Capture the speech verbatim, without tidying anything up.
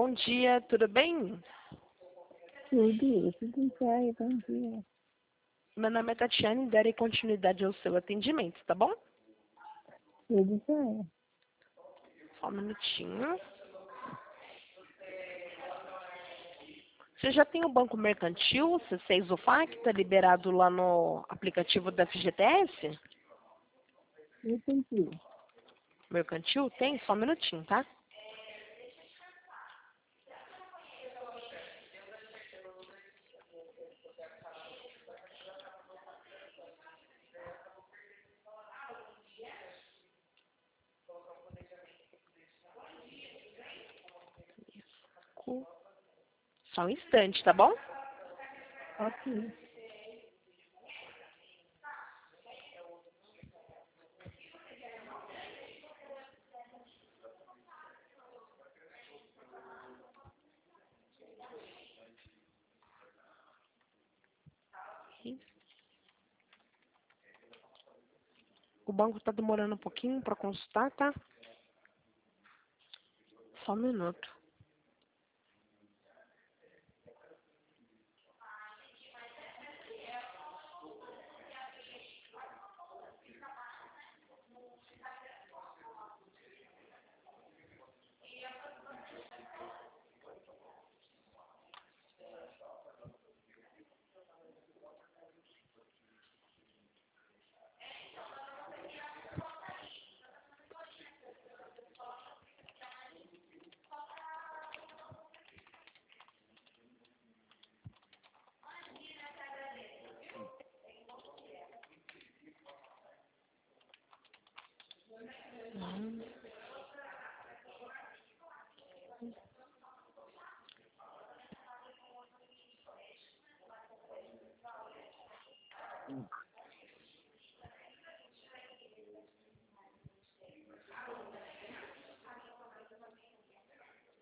bom dia, tudo bem? Tudo, tudo jóia, bom dia. Meu nome é Tatiane, darei continuidade ao seu atendimento, tá bom? Tudo jóia. Só um minutinho. Você já tem o Banco Mercantil, C seis U F A, que está liberado lá no aplicativo da F G T S? Eu senti. Mercantil? Tem? Só um minutinho, tá? Só um instante, tá bom? Ok. O banco está demorando um pouquinho para consultar, tá? Só um minuto.